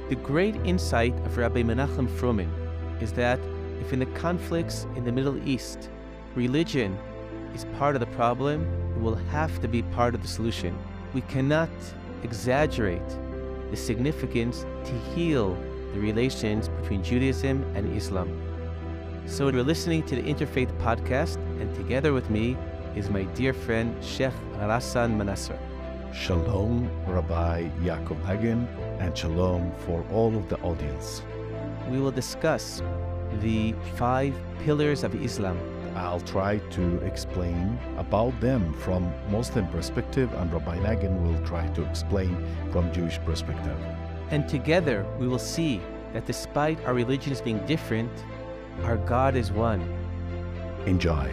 The great insight of Rabbi Menachem Froman is that if in the conflicts in the Middle East, religion is part of the problem, it will have to be part of the solution. We cannot exaggerate the significance to heal the relations between Judaism and Islam. So you're listening to the Interfaith Podcast, and together with me is my dear friend, Sheikh Rassan Manasseh. Shalom, Rabbi Yaakov Hagen, and shalom for all of the audience. We will discuss the 5 pillars of Islam. I'll try to explain about them from Muslim perspective, and Rabbi Hagen will try to explain from Jewish perspective. And together we will see that despite our religions being different, our God is one. Enjoy.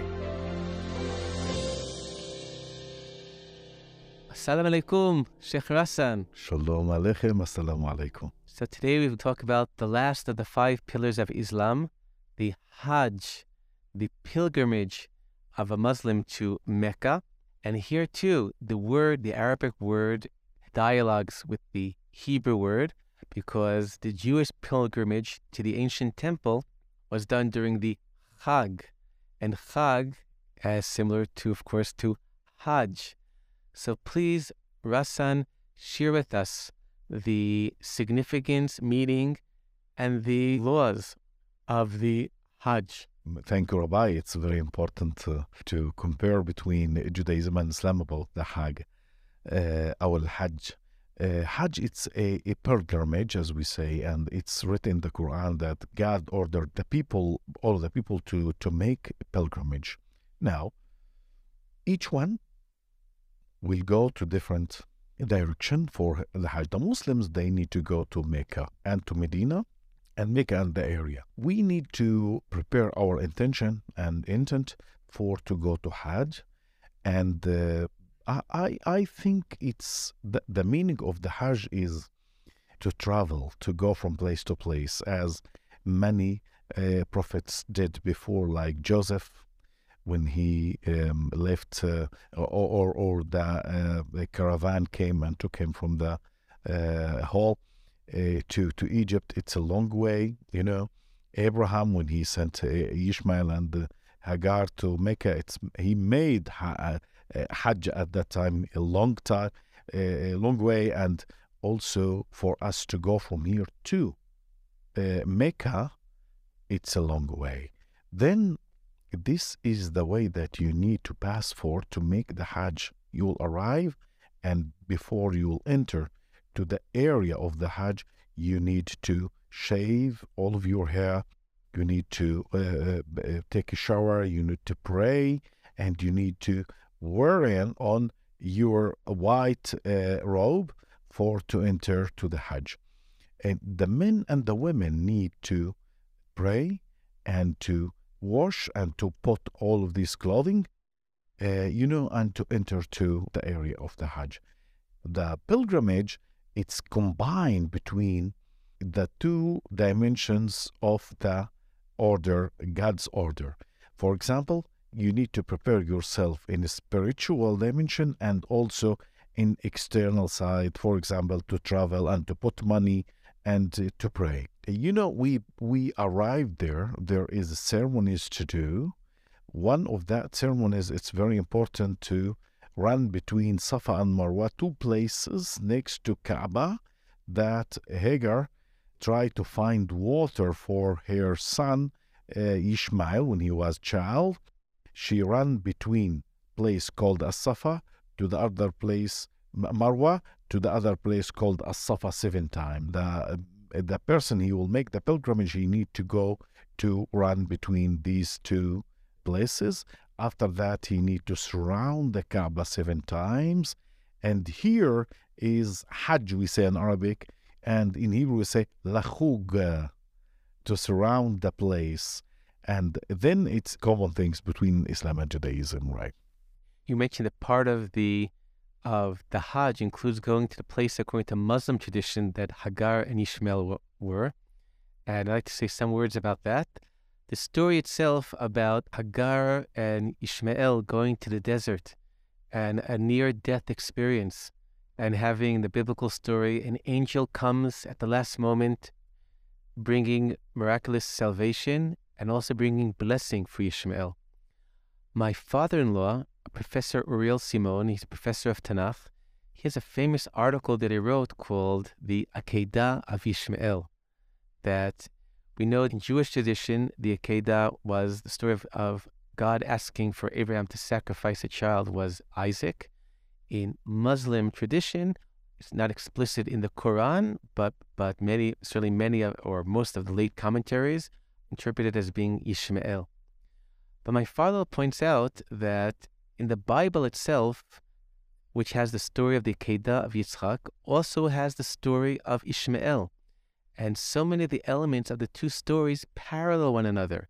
Assalamu alaikum, Sheikh Rassan. Shalom aleichem, assalamu alaikum. So today we will talk about the last of the 5 pillars of Islam, the Hajj, the pilgrimage of a Muslim to Mecca. And here too, the Arabic word dialogues with the Hebrew word, because the Jewish pilgrimage to the ancient temple was done during the Chag. And Chag is similar to, of course, to Hajj. So please, Rassan, share with us the significance, meaning, and the laws of the Hajj. Thank you, Rabbi. It's very important to compare between Judaism and Islam about the Hajj, our Hajj. Hajj, it's a pilgrimage, as we say, and it's written in the Quran that God ordered all the people to make a pilgrimage. Now, each one will go to different direction for the Hajj. The Muslims, they need to go to Mecca and to Medina and Mecca and the area. We need to prepare our intention and intent to go to Hajj. And I think it's the meaning of the Hajj is to travel, to go from place to place, as many prophets did before, like Joseph, when he left, or the caravan came and took him from the hall to Egypt. It's a long way, you know. Abraham, when he sent Ishmael and Hagar to Mecca, he made Hajj at that time a long way. And also for us to go from here to Mecca, it's a long way. Then this is the way that you need to pass for to make the Hajj. You'll arrive, and before you'll enter to the area of the Hajj, you need to shave all of your hair, you need to take a shower, you need to pray, and you need to wear on your white robe to enter to the Hajj. And the men and the women need to pray and to wash and to put all of these clothing, and to enter to the area of the Hajj. The pilgrimage, it's combined between the 2 dimensions of the order, God's order. For example, you need to prepare yourself in a spiritual dimension and also in external side, for example, to travel and to put money and to pray. You know, we arrived there. There is ceremonies to do. One of that ceremonies, it's very important to run between Safa and Marwa, 2 places next to Kaaba, that Hagar tried to find water for her son Ishmael when he was child. She ran between place called As-Safa to the other place, Marwa, to the other place called As-Safa 7 times. The person he will make the pilgrimage, he need to go to run between these 2 places. After that, he need to surround the Kaaba 7 times. And here is Hajj, we say in Arabic, and in Hebrew we say Lachug, to surround the place. And then it's common things between Islam and Judaism, right? You mentioned that part of the Hajj includes going to the place according to Muslim tradition that Hagar and Ishmael were. And I'd like to say some words about that. The story itself about Hagar and Ishmael going to the desert and a near-death experience, and having the biblical story, an angel comes at the last moment, bringing miraculous salvation and also bringing blessing for Ishmael. My father-in-law, Professor Uriel Simon, he's a professor of Tanakh. He has a famous article that he wrote called The Akedah of Ishmael, that we know in Jewish tradition, the Akedah was the story of God asking for Abraham to sacrifice a child was Isaac. In Muslim tradition, it's not explicit in the Quran, but many, certainly many or most of the late commentaries interpret it as being Ishmael. But my father points out that in the Bible itself, which has the story of the Akedah of Yitzchak, also has the story of Ishmael. And so many of the elements of the two stories parallel one another,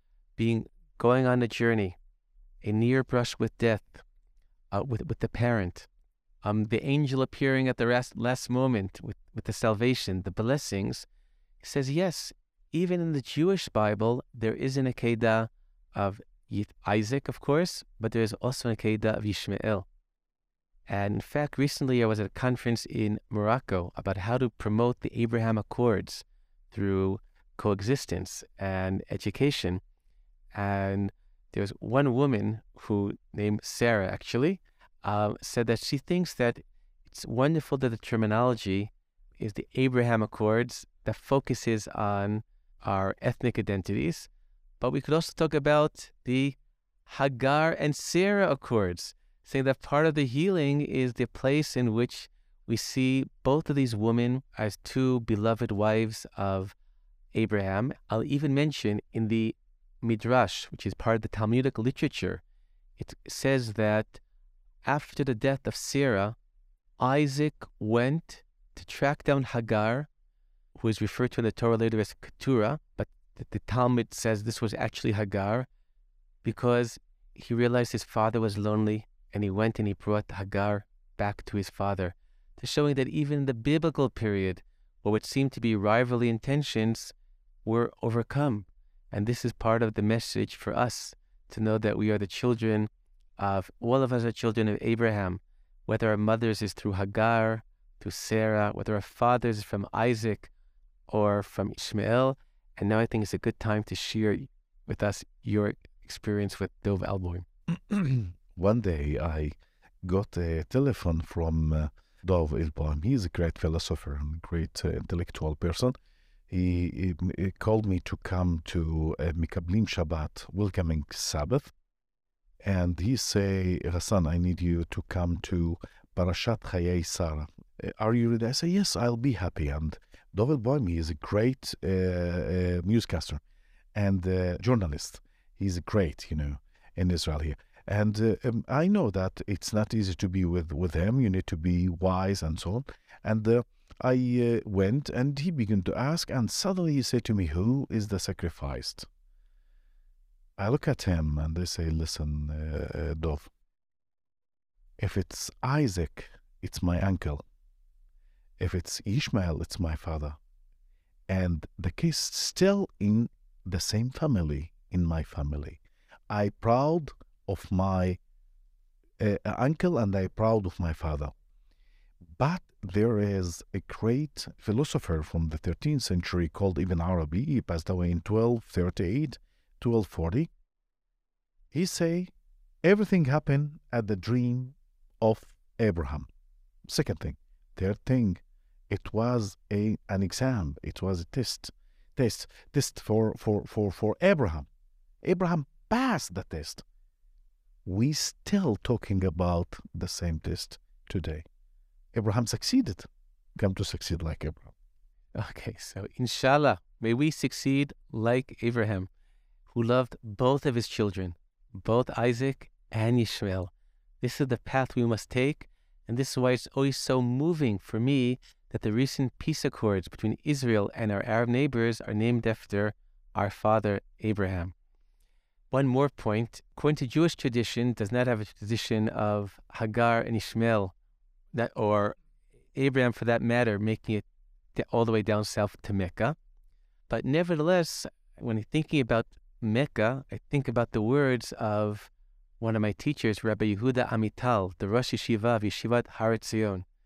going on a journey, a near brush with death, with the parent, the angel appearing at the last moment with the salvation, the blessings. He says, yes, even in the Jewish Bible, there is an Akedah of Isaac, of course, but there is also an Akedah of Ishmael. And in fact, recently I was at a conference in Morocco about how to promote the Abraham Accords through coexistence and education. And there's one woman who, named Sarah actually, said that she thinks that it's wonderful that the terminology is the Abraham Accords that focuses on our ethnic identities, but we could also talk about the Hagar and Sarah Accords, saying that part of the healing is the place in which we see both of these women as two beloved wives of Abraham. I'll even mention in the Midrash, which is part of the Talmudic literature, it says that after the death of Sarah, Isaac went to track down Hagar, who is referred to in the Torah later as Keturah, but the Talmud says this was actually Hagar, because he realized his father was lonely, and he went and he brought Hagar back to his father, to showing that even in the biblical period, what would seem to be rivalry and tensions were overcome. And this is part of the message for us, to know that we are the children of, all of us are children of Abraham, whether our mothers is through Hagar, through Sarah, whether our fathers is from Isaac or from Ishmael. And now I think it's a good time to share with us your experience with Dov Elboim. One day I got a telephone from Dov Elboim. He's a great philosopher and great intellectual person. He called me to come to Mikablim Shabbat, welcoming Sabbath. And he say, Hassan, I need you to come to Parashat Chayei Sarah. Are you ready? I say, yes, I'll be happy. And Dov Elboim, he is a great newscaster and journalist. He's great, in Israel here. And I know that it's not easy to be with him. You need to be wise and so on. And I went and he began to ask, and suddenly he said to me, who is the sacrificed? I look at him and I say, listen, Dov, if it's Isaac, it's my uncle. If it's Ishmael, it's my father. And the case still in the same family, in my family. I'm proud of my uncle and I'm proud of my father. But there is a great philosopher from the 13th century called Ibn Arabi. He passed away in 1238, 1240. He say, everything happened at the dream of Abraham. Second thing. Third thing, it was an exam. It was a test for Abraham. Abraham passed the test. We still talking about the same test today. Abraham succeeded. Come to succeed like Abraham. Okay, so inshallah, may we succeed like Abraham, who loved both of his children, both Isaac and Ishmael. This is the path we must take, and this is why it's always so moving for me that the recent peace accords between Israel and our Arab neighbors are named after our father Abraham. One more point, according to Jewish tradition, does not have a tradition of Hagar and Ishmael, or Abraham for that matter, making it all the way down south to Mecca. But nevertheless, when thinking about Mecca, I think about the words of one of my teachers, Rabbi Yehuda Amital, the Rosh Yeshiva of Yeshivat Har Etzion.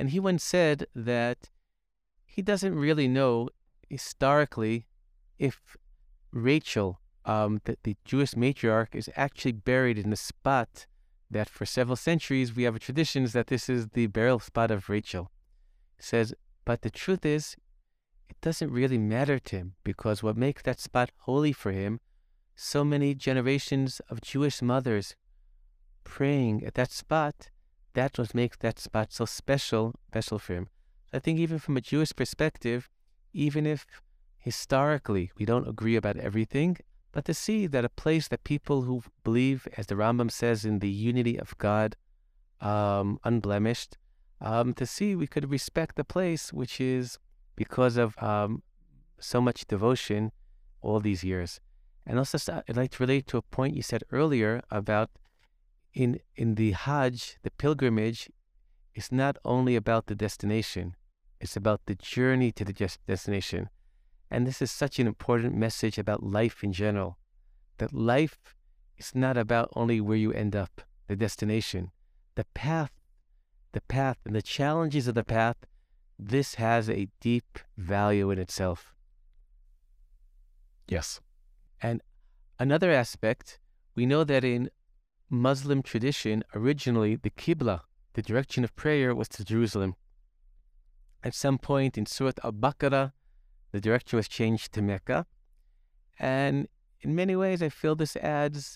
And he once said that he doesn't really know historically if Rachel, the Jewish matriarch, is actually buried in the spot that for several centuries we have a tradition that this is the burial spot of Rachel. He says, but the truth is, it doesn't really matter to him, because what makes that spot holy for him, so many generations of Jewish mothers praying at that spot, that's what makes that spot so special for him. I think even from a Jewish perspective, even if historically we don't agree about everything, but to see that a place that people who believe, as the Rambam says, in the unity of God, unblemished, to see we could respect the place, which is because of so much devotion all these years. And also, I'd like to relate to a point you said earlier about in the Hajj, the pilgrimage, it's not only about the destination, it's about the journey to the destination. And this is such an important message about life in general, that life is not about only where you end up, the destination, the path and the challenges of the path. This has a deep value in itself. Yes. And another aspect, we know that in Muslim tradition, originally the Qibla, the direction of prayer, was to Jerusalem. At some point in Surah Al-Baqarah, the direction was changed to Mecca. And in many ways, I feel this adds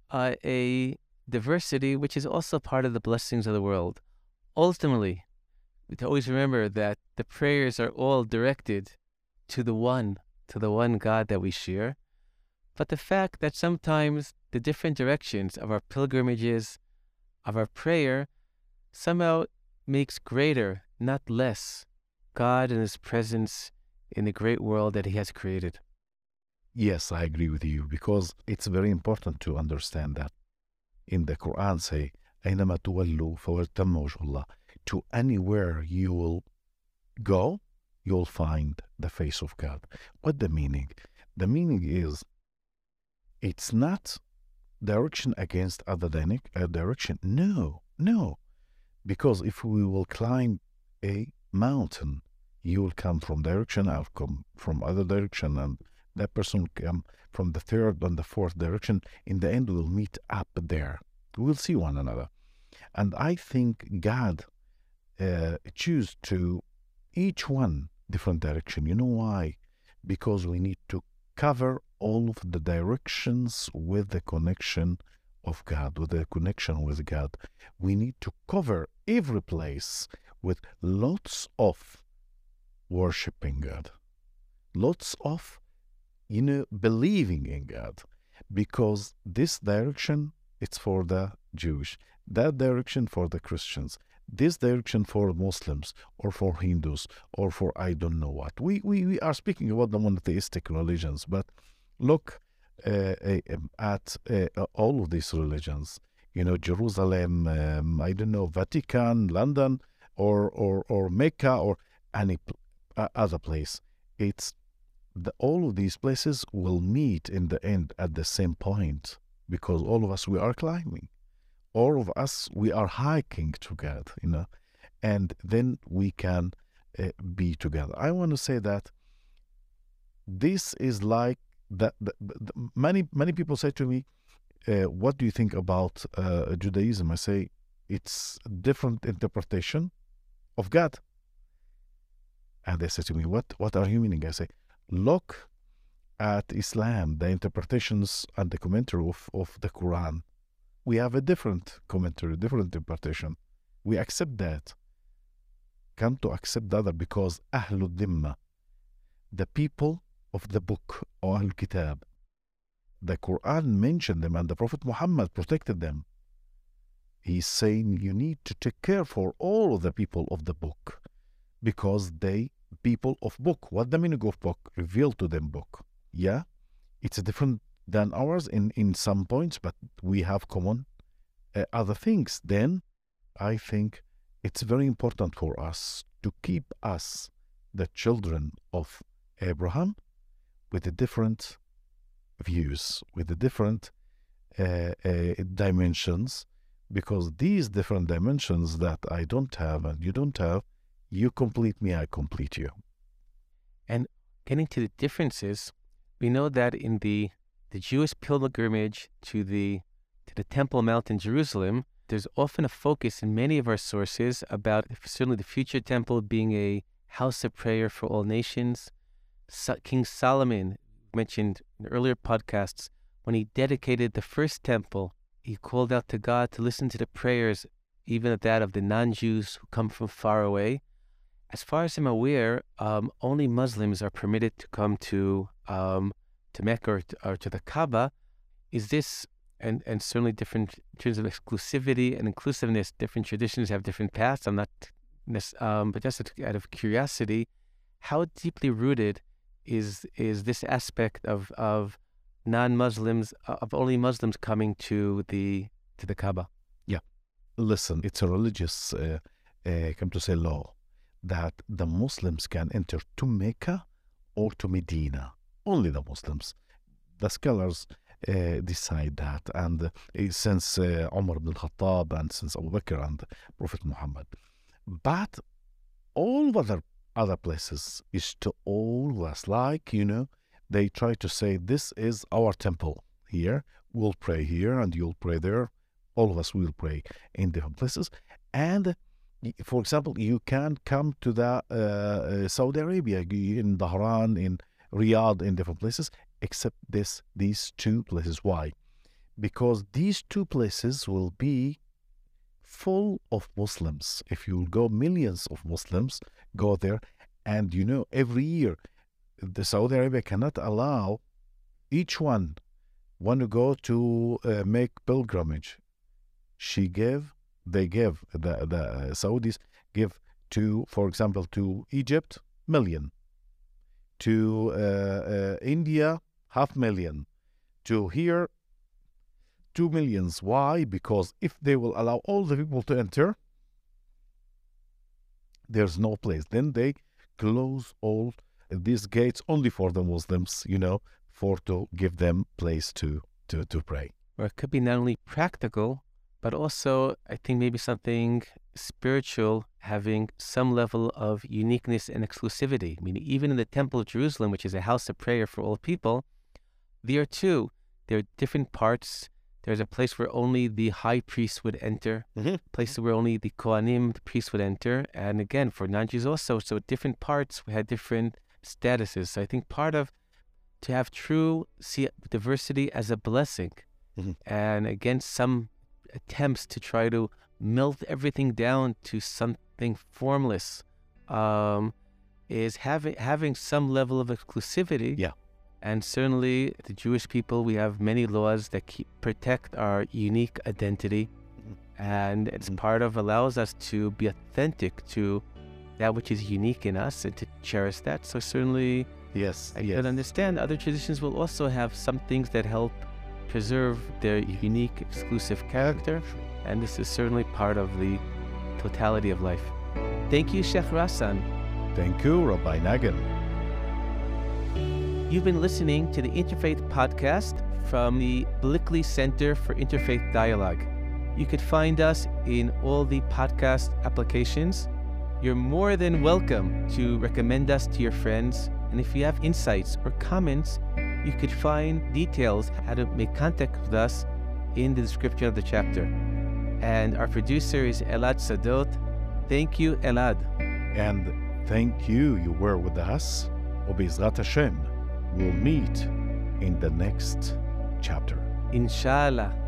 a diversity, which is also part of the blessings of the world. Ultimately, we have to always remember that the prayers are all directed to the one God that we share. But the fact that sometimes the different directions of our pilgrimages, of our prayer, somehow makes greater, not less, God and His presence in the great world that He has created. Yes, I agree with you, because it's very important to understand that. In the Quran say, أَيْنَمَا تُوَلُّوا فَوَلْتَمَّ وَجْهُ اللَّهِ. To anywhere you will go, you'll find the face of God. What the meaning? The meaning is, it's not direction against other direction. No. Because if we will climb a mountain, you will come from direction, I'll come from other direction, and that person will come from the third and the fourth direction. In the end, we'll meet up there. We'll see one another. And I think God choose to each one different direction. You know why? Because we need to cover all of the directions with the connection of God, with the connection with God. We need to cover every place with lots of worshiping God, lots of, believing in God, because this direction, it's for the Jewish, that direction for the Christians, this direction for Muslims or for Hindus or for I don't know what. We are speaking about the monotheistic religions, but look at all of these religions. Jerusalem, I don't know, Vatican, London, or Mecca, or any other place. It's all of these places will meet in the end at the same point, because all of us, we are climbing. All of us, we are hiking to God, and then we can be together. I want to say that this is like that. Many people say to me, what do you think about Judaism? I say, it's different interpretation of God. And they say to me, what are you meaning? I say, look at Islam, the interpretations and the commentary of the Quran. We have a different commentary, different interpretation. We accept that. Come to accept the other, because Ahlul Dhimma, the people of the book, or Ahlul Kitab, the Quran mentioned them and the Prophet Muhammad protected them. He's saying you need to take care for all of the people of the book, because they people of book. What the meaning of book? Revealed to them book. Yeah, it's different than ours in some points, but we have common other things. Then I think it's very important for us to keep us, the children of Abraham, with the different views, with the different dimensions, because these different dimensions that I don't have and you don't have, You complete me, I complete you. And getting to the differences, we know that in the Jewish pilgrimage to the Temple Mount in Jerusalem, there's often a focus in many of our sources about certainly the future temple being a house of prayer for all nations. King Solomon, mentioned in earlier podcasts, when he dedicated the first temple, he called out to God to listen to the prayers, even of that of the non-Jews who come from far away. As far as I'm aware, only Muslims are permitted to come to Mecca or to the Kaaba. Is this, and certainly different in terms of exclusivity and inclusiveness, different traditions have different paths. I'm not, but just out of curiosity, how deeply rooted is this aspect of non-Muslims, of only Muslims coming to the Kaaba? Yeah. Listen, it's a religious, law that the Muslims can enter to Mecca or to Medina. Only the Muslims. The scholars decide that, and since Umar ibn al-Khattab and since Abu Bakr and Prophet Muhammad. But all other places is to all us, like, they try to say, this is our temple here. We'll pray here and you'll pray there. All of us will pray in different places. And for example, you can come to the Saudi Arabia, in Dhahran, in Riyadh, in different places, except these two places. Why? Because these two places will be full of Muslims. If you go, millions of Muslims go there. And every year, the Saudi Arabia cannot allow each one to go to make pilgrimage. The Saudis give to, for example, to Egypt, 1 million. To India, 500,000. To here, 2 million. Why? Because if they will allow all the people to enter, there's no place. Then they close all these gates only for the Muslims, to give them place to pray. Or it could be not only practical, but also, I think, maybe something spiritual, having some level of uniqueness and exclusivity. I mean, even in the Temple of Jerusalem, which is a house of prayer for all people, there are different parts. There's a place where only the high priest would enter, places where only the Kohanim, the priests, would enter. And again, for non-Jews also, so different parts had different statuses. So I think to have see diversity as a blessing, and again, some attempts to try to melt everything down to something formless, is having some level of exclusivity. Yeah. And certainly the Jewish people, we have many laws that protect our unique identity. And it's allows us to be authentic to that which is unique in us and to cherish that. So certainly, I can understand other traditions will also have some things that help preserve their unique, exclusive character. And this is certainly part of the totality of life. Thank you, Sheikh Rassan. Thank you, Rabbi Nagel. You've been listening to the Interfaith Podcast from the Blikley Center for Interfaith Dialogue. You could find us in all the podcast applications. You're more than welcome to recommend us to your friends. And if you have insights or comments, you could find details how to make contact with us in the description of the chapter. And our producer is Elad Sadot. Thank you, Elad. And thank you. You were with us. Ubizrat Hashem. We'll meet in the next chapter. Inshallah.